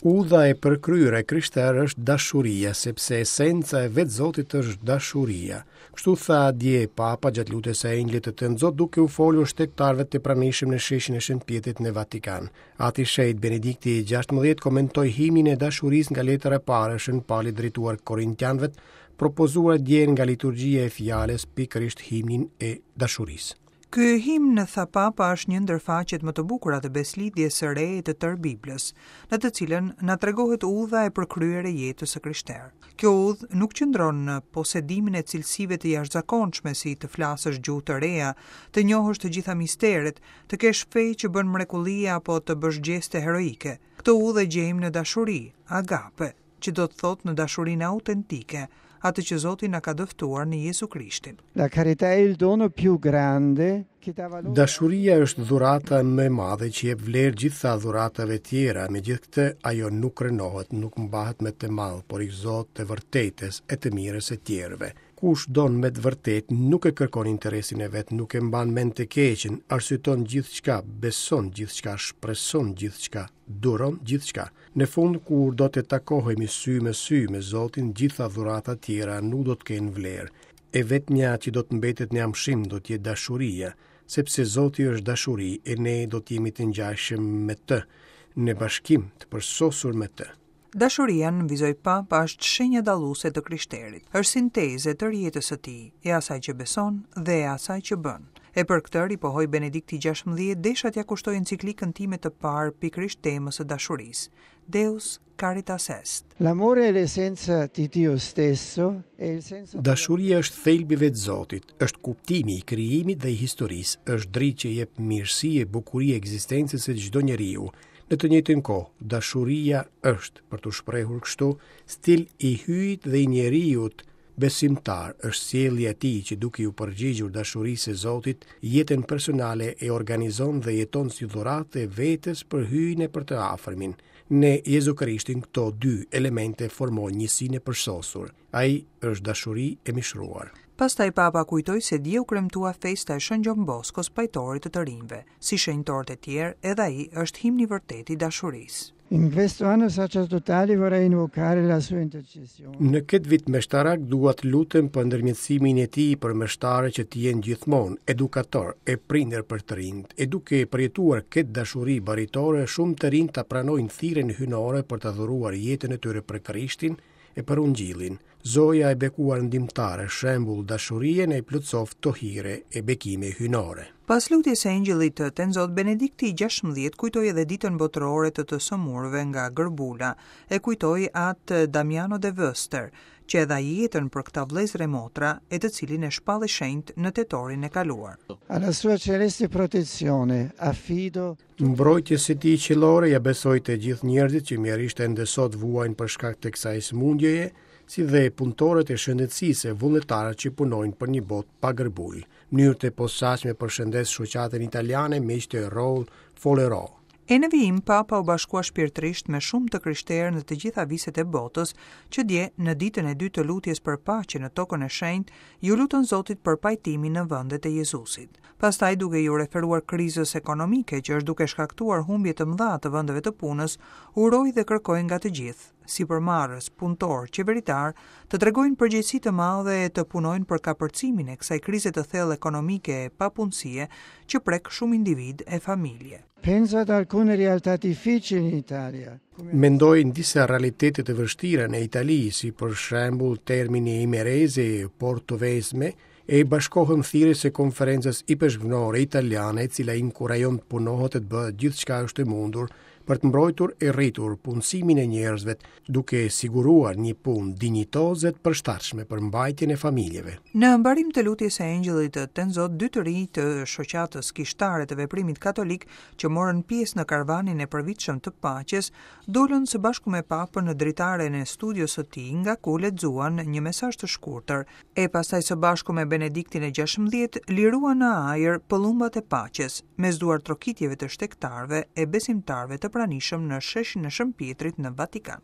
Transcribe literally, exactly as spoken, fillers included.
Udha e përkryer e krishterë është dashuria, sepse esenca e vetë Zotit është dashuria. Kështu tha dje Papa gjatë lutjes së engjëllit të Tënë Zot duke u folur shtektarëve të pranishëm në sheshin e Shënpjetrit në Vatikan. Ati Shenjtë Benedikti i gjashtëmbëdhjetë komentoi himnin e dashurisë nga letra e parë e Shën Pauli drejtuar Korintianëve, propozuar dje nga liturgjia e fjalës, pikërisht himnin e dashurisë. Ky himn, tha Papa, është një ndër faqet më të bukura të beslidhjes së re të tërë Biblës, në të cilën na tregohet udha e përkryer e jetës së krishterë. Kjo udhë nuk qëndron në posedimin e cilësive të jashtëzakonshme si të flasësh gjuhë të reja, të njohësh të gjitha misteret, të kesh fe që bën mrekulli apo të bësh gjeste heroike. Këtë udhë e gjejmë në dashuri, agape, që do të thotë në dashurinë autentike, atë që Zoti na ka dëftuar në Jesu Krishtin. La carità è il dono più grande che dà valore. Dashuria është dhurata më e madhe që jep vlerë gjitha dhuratave tjera, megjithatë ajo nuk rënohet, nuk mbahet me të madh, por i Zot të vërtetës e të mirës së tjerëve. Kush don me të vërtetë nuk e kërkon interesin e vet, nuk e mban mend të keqen, arsyeton gjithçka, beson gjithçka, shpreson gjithçka, duron gjithçka. Në fund, kur do të takohemi sy me sy me Zotin, gjitha dhuratat tjera nuk do të kenë vlerë. E vetmja që do të mbetet në amshim do të jetë dashuria, sepse Zoti është dashuri e ne do të jemi të ngjashëm me të, në bashkim të përsosur me të. Dashuria, nënvizoi Papa, është shenja dalluese të krishterit. Është sinteze të jetës së tij, e asaj që beson dhe e asaj që bën. E për këtë ripohoi Benedikti gjashtëmbëdhjetë desha t'ja kushtoi enciklikën time të parë pikërisht temës së dashurisë. Deus Caritas Est. L'amore è l'essenza di Dio stesso e il senso. Dashuria është thelbi i vetë Zotit, është kuptimi i krijimit dhe i historisë, është dritë që jep mirësi e bukuri ekzistencës së çdo njeriu. Në të njëjtën kohë, dashuria është, për të shprehur kështu, stil i hyjit dhe i njeriut besimtar, është sjellja e tij që duke u përgjigjur dashurisë së Zotit, jetën personale e organizon dhe jeton si dhuratë e vetes për hyjin e për të afërmin. Në Jezu Krishtin këto dy elemente formojnë njësinë e përsosur. Ai është dashuri e mishruar. Pastaj Papa kujtoi se dje u kremtua festa e Shën Gjon Boskos, pajtorit të të rinjve. Si shenjtorët e tjerë, edhe ai është himni vërtet i dashurisë. In questo anno sacerdotale vorrei invocare la sua intercessione. Në këtë vit meshtarak dua të lutem për ndërmjetësimin e tij për meshtarë që të jenë gjithmonë edukator e prindër për të rinjt, e duke përjetuar këtë dashuri baritore, shumë të rinj ta pranojnë thirrjen hynore për të dhuruar jetën e tyre për Krishtin e për Ungjillin. Zoja e bekuar ndihmtare, shembull dashurie ne plotsoft to hire e bekime hynore. Pas lutjes së engjëllit të Tënë Zot, Benedikti i gjashtëmbëdhjetë kujtoi edhe ditën botërore të të sëmurëve nga gërbula, e kujtoi atë Damiano de Vëster, që edhe ai jetën për këta vëllezër e motra, e të cilin e shpalli shenjtë në tetorin e kaluar. Alla sua celeste protezione affido. Mbrojtjes së tij qiellore ja besoj të gjithë njerëzit që mjerisht ende sot vuajnë për shkak të kësaj sëmundjeje, si dhe punëtorët e shëndetësisë e vullnetarët që punojnë për një botë pa gërbull. Mënyrë të posaçme përshëndes shoqatën italiane me të Raul Folero. E në vijim, Papa u bashkua shpirtërisht me shumë të krishterë në të gjitha viset e botës, që dje në ditën e dytë të lutjes për paqe në tokën e shenjtë, ju lutën Zotit për pajtimin në vendet e Jezusit. Pastaj, duke ju referuar krizës ekonomike që është duke shkaktuar humbje të mëdha të vendeve të punës, uroi dhe kërkoi nga të gjithë, sipërmarrës, punëtor, qeveritar, të tregojnë përgjegjësi të madhe e të punojnë për kapërcimin e kësaj krize të thellë ekonomike e papunësie që prek shumë individ e familje. Penso ad alcune realtà difficili in Italia. Mendoj në disa realitete të vështira në Itali, si për shembull termini Imerese e Portovesme, e bashkohem thirrjes së konferencës ipeshgënore italiane, e cila inkurajon të punohet të bëhet gjithçka është e mundur për të mbrojtur e rritur punësimin e njerëzve, duke siguruar një punë dinjitoze të përshtatshme për mbajtjen e familjeve. Në mbarim të lutjes së engjëllit të Tënë Zot, dy të rinj të shoqatës kishtare të veprimit katolik që morën pjesë në karavanin e përvitshëm të paqes, dolën së bashku me Papën në dritaren e studios së tij, nga ku lexuan një mesazh të shkurtër, e pastaj së bashku me Benediktin e gjashtëmbëdhjetë liruan në ajër pëllumbat e paqes, mes duar trokitjeve të shtektarëve e besimtarëve të pranishëm në sheshin e Shënpjetrit në Vatikan.